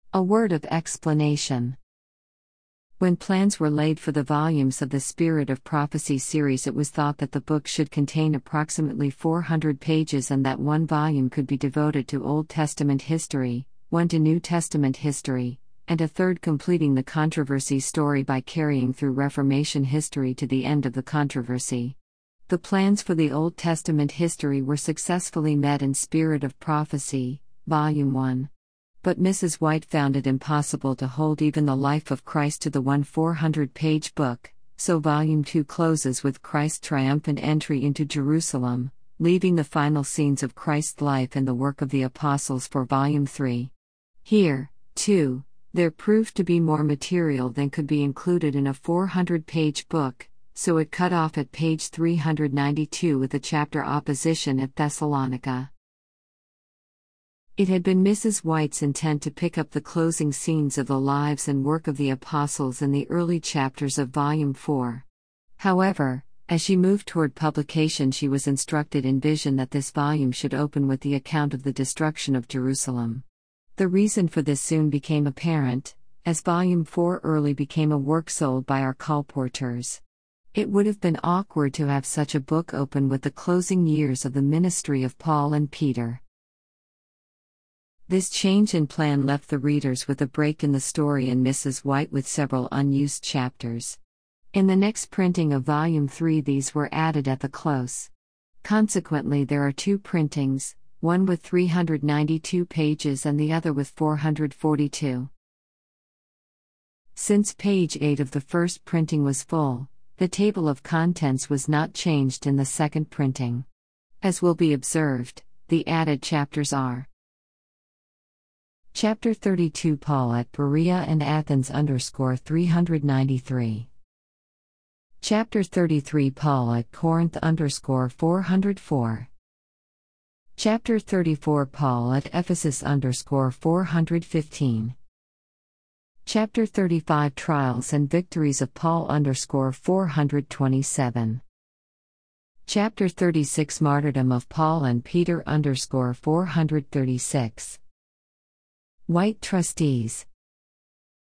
A word of explanation. When plans were laid for the volumes of the Spirit of Prophecy series, it was thought that the book should contain approximately 400 pages and that one volume could be devoted to Old Testament history, one to New Testament history, and a third completing the controversy story by carrying through Reformation history to the end of the controversy. The plans for the Old Testament history were successfully met in Spirit of Prophecy, Volume 1. But Mrs. White found it impossible to hold even the life of Christ to the 400-page book, so Volume 2 closes with Christ's triumphant entry into Jerusalem, leaving the final scenes of Christ's life and the work of the apostles for Volume 3. Here, too, there proved to be more material than could be included in a 400-page book, so it cut off at page 392 with the chapter Opposition at Thessalonica. It had been Mrs. White's intent to pick up the closing scenes of the lives and work of the apostles in the early chapters of Volume 4. However, as she moved toward publication, she was instructed in vision that this volume should open with the account of the destruction of Jerusalem. The reason for this soon became apparent, as Volume 4 early became a work sold by our colporteurs. It would have been awkward to have such a book open with the closing years of the ministry of Paul and Peter. This change in plan left the readers with a break in the story and Mrs. White with several unused chapters. In the next printing of Volume 3 these were added at the close. Consequently there are two printings, one with 392 pages and the other with 442. Since page 8 of the first printing was full, the table of contents was not changed in the second printing. As will be observed, the added chapters are: Chapter 32 Paul at Berea and Athens _393. Chapter 33 Paul at Corinth _404. Chapter 34 Paul at Ephesus _415. Chapter 35 Trials and Victories of Paul _427. Chapter 36 Martyrdom of Paul and Peter _436. White Trustees.